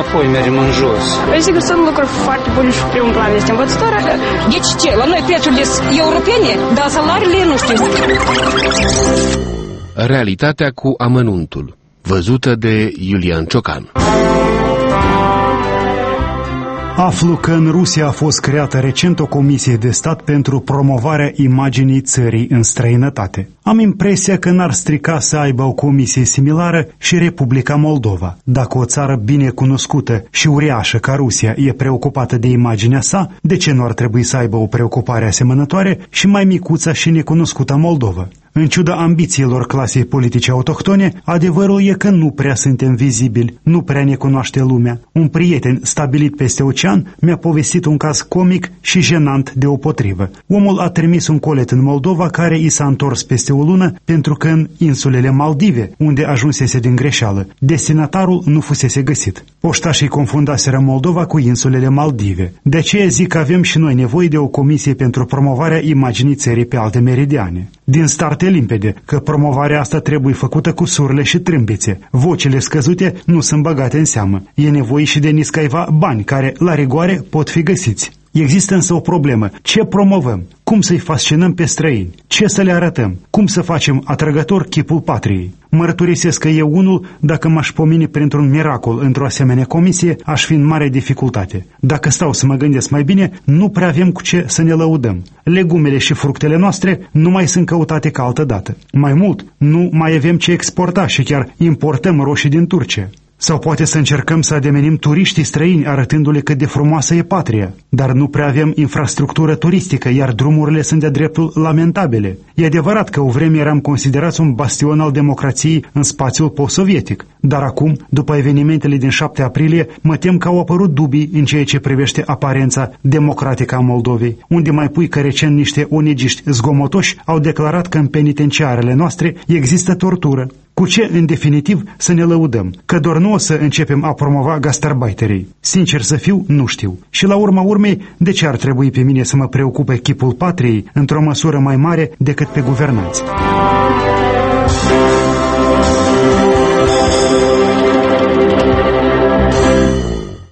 înapoi, mergem în jos. Sigur, sunt lucruri foarte bune și primul plan este învățătoare. Deci ce? La noi prețurile sunt europene, dar salariile nu știu. Realitatea cu amănuntul, văzută de Iulian Ciocan. Aflu că în Rusia a fost creată recent o comisie de stat pentru promovarea imaginii țării în străinătate. Am impresia că n-ar strica să aibă o comisie similară și Republica Moldova. Dacă o țară bine cunoscută și uriașă ca Rusia e preocupată de imaginea sa, de ce nu ar trebui să aibă o preocupare asemănătoare și mai micuță și necunoscută Moldova? În ciuda ambițiilor clasei politice autohtone, adevărul e că nu prea suntem vizibili, nu prea ne cunoaște lumea. Un prieten stabilit peste ocean mi-a povestit un caz comic și jenant deopotrivă. Omul a trimis un colet în Moldova care i s-a întors peste o lună pentru că în insulele Maldive, unde ajunsese din greșeală, destinatarul nu fusese găsit. Poștașii confundaseră Moldova cu insulele Maldive. De aceea zic că avem și noi nevoie de o comisie pentru promovarea imaginii țării pe alte meridiane. Din start e limpede că promovarea asta trebuie făcută cu surle și trâmbițe. Vocile scăzute nu sunt băgate în seamă. E nevoie și de niscaiva bani care, la rigoare, pot fi găsiți. Există însă o problemă. Ce promovăm? Cum să-i fascinăm pe străini? Ce să le arătăm? Cum să facem atrăgător chipul patriei? Mărturisesc că eu unul, dacă m-aș pomeni printr-un miracol într-o asemenea comisie, aș fi în mare dificultate. Dacă stau să mă gândesc mai bine, nu prea avem cu ce să ne lăudăm. Legumele și fructele noastre nu mai sunt căutate ca altădată. Mai mult, nu mai avem ce exporta și chiar importăm roșii din Turcia. Sau poate să încercăm să ademenim turiștii străini arătându-le cât de frumoasă e patria. Dar nu prea avem infrastructură turistică, iar drumurile sunt de dreptul lamentabile. E adevărat că o vreme eram considerați un bastion al democrației în spațiul post-sovietic. Dar acum, după evenimentele din 7 aprilie, mă tem că au apărut dubii în ceea ce privește aparența democratică a Moldovei, unde mai pui că recent niște onegiști zgomotoși au declarat că în penitenciarele noastre există tortură. Cu ce, în definitiv, să ne lăudăm? Că doar nu o să începem a promova gastarbeiterii. Sincer să fiu, nu știu. Și la urma urmei, de ce ar trebui pe mine să mă preocupe chipul patriei într-o măsură mai mare decât pe guvernanți?